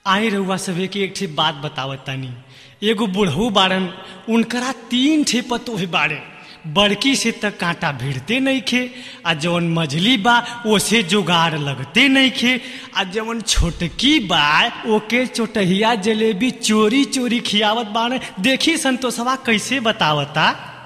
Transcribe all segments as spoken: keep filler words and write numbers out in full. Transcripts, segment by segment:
आई रउआ सभे के एक ठे बात बतावत तानी। एगो बुढ़ऊ बाड़न, उनकरा तीन ठे पतोह बाड़े। बड़की से तक कांटा भिड़ते नहीं खे, आ जवन मझली बा ओसे जोगाड़ लगते नहीं खे, आ जवन छोटकी बा ओके चोटहिया जलेबी चोरी चोरी खियावत बाड़े। देखी संतोषवा कैसे बतावता।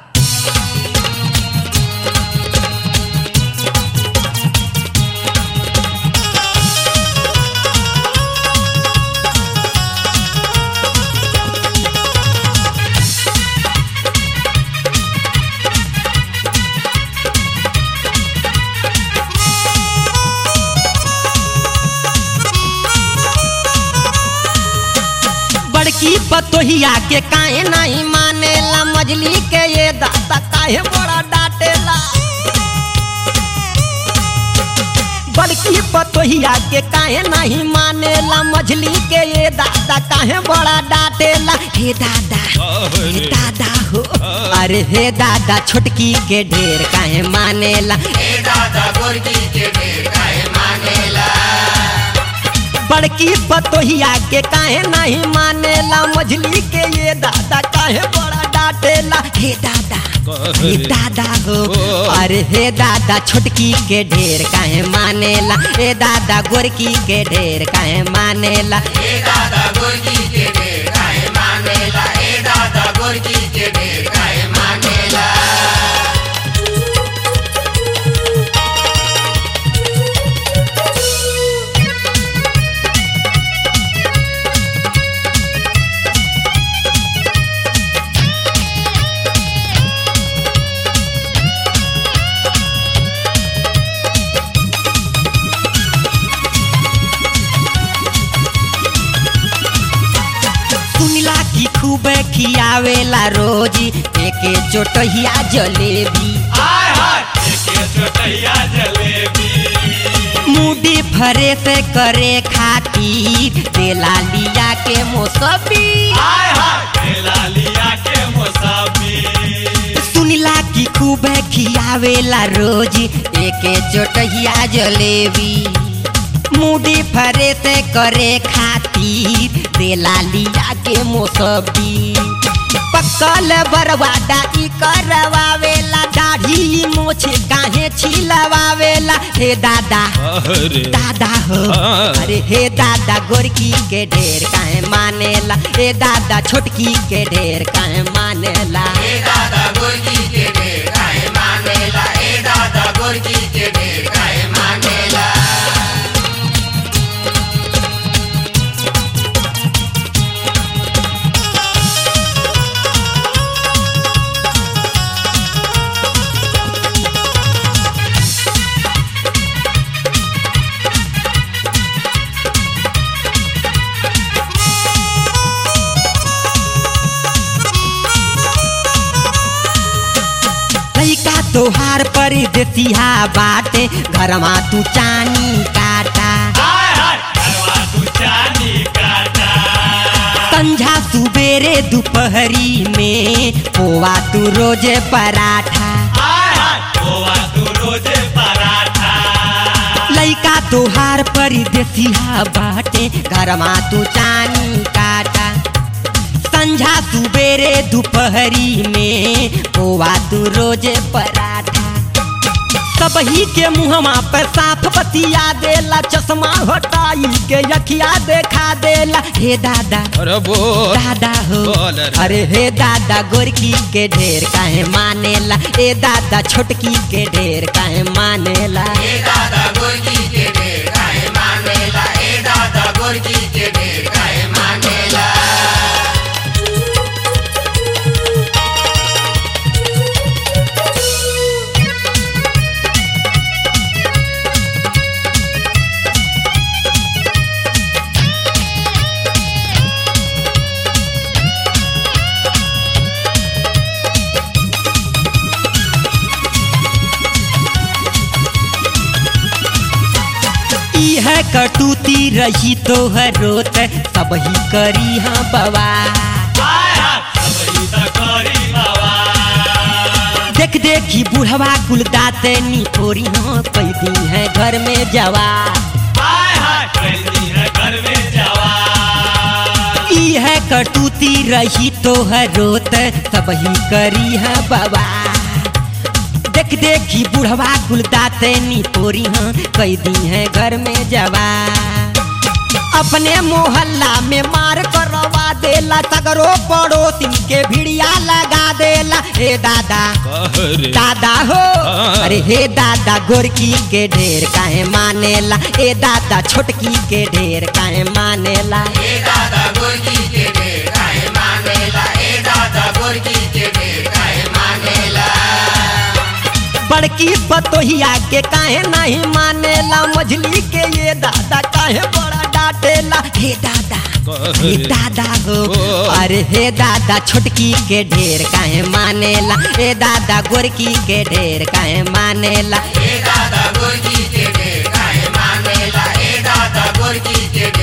बड़की पतोहिया के काहे नहीं मानेला, मजली के ये दादा काहे बड़ा डांटेला। बड़की पतोहिया के काहे नहीं मानेला, मजली के ये दादा काहे बड़ा डांटेला। हे दादा हे दादा हो, अरे हे दादा छोटकी के ढेर काहे मानेला। हे दादा गोरकी के ढेर काहे मानेला। बड़की पतोहिया के काहे नहीं मानेला, मझली के ये दादा काहे बड़ा डांटेला। हे दादा हे दादा हो, अरे हे दादा छोटकी के ढेर काहे मानेला। हे दादा गोरकी के ढेर काहे मानेला। हे दादा गोरकी के ढेर काहे मानेला। हे दादा गोरकी के ढेर काहे मानेला। सुनिला की खूबे खियावेला रोजी, एके चोटहिया जलेबी। हाय हाय एके चोटहिया जलेबी। मुडी फरे से करे खातिर देला लिया के मौसबी। हाय हाय देला लिया के मौसबी। सुनिला की खूबे खियावेला रोजी, एके चोटहिया जलेबी। मुडी फरे से करे खातिर देला लिया के मौसबी। पकल बरवाडा ई करवावेला, दाढ़ी मोछ काहे छिलवावेला। हे दादा दादा हो, अरे हे दादा गोरकी के ढेर काहे मानेला। हे दादा छोटकी के ढेर काहे मानेला। हे दादा गोरकी के ढेर काहे मानेला। हे दादा गोरकी के ढेर काहे मानेला। तोहार परदेसिया बाटे, घरमा तू चानी काटा। हाय हाय घरवा तू चानी काटा। संझा सुबेरे दोपहरी में पोवा तू रोजे पराठा। हाय हाय पोवा तू रोजे पराठा। लइका तोहार परदेसिया बाटे, घरमा तू चानी काटा। संझा सुबेरे दोपहरी में पोवा तू रोजे पराठा। सबही के मुहमा पर साफ बतिया देला, चश्मा हटाई के अखिया देखा देला। हे दादा अरे वो दादा हो, अरे हे दादा गोरकी के ढेर काहे मानेला। ए दादा छोटकी के ढेर काहे मानेला। हे दादा गोरकी के ढेर काहे मानेला। हे दादा गोरकी के ढेर काहे मानेला। है कटूती रही तोहर रोत, सब ही करी हाँ बवा। हाय हाय सबही त करी बाबा। देख देखी बुढ़वा कुलदाते निपोरी हाँ पैदी है घर में जवा। हाय हाय पैदी है घर में जवा। कटूती रही तो रोत सब ही करी है बाबा। देख देखी बुढ़वा गुलदाते नी तोरी हाँ कई दी है घर में जवा। अपने मोहल्ला में मार करवा देला सगरो पड़ोसी के भिड़िया लगा देला। हे दादा दादा हो अरे हे दादा गोरकी के ढेर काहे मानेला। हे दादा छोटकी के ढेर काहे मानेला। ए दादा गोरकी के ढेर काहे मानेला। ए दादा गोरकी के ढेर काहे मानेला। बड़की बतोहिया के काहे नहीं मानेला। मझली के ये दादा काहे बड़ा डांटेला। हे दादा हे दादा हो अरे हे दादा छोटकी के ढेर काहे मानेला। हे दादा गोरकी के ढेर काहे मानेला। ए दादा गोरकी के ढेर काहे मानेला। ए दादा गोरकी के